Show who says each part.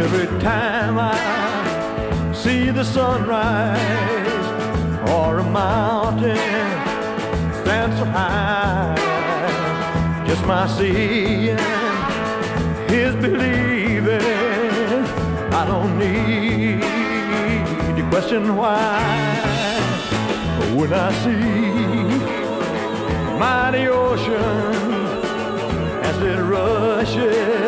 Speaker 1: Every time I see the sunrise or a mountain stand so high, just my seeing is believing. I don't need to question why. But when I see mighty ocean as it rushes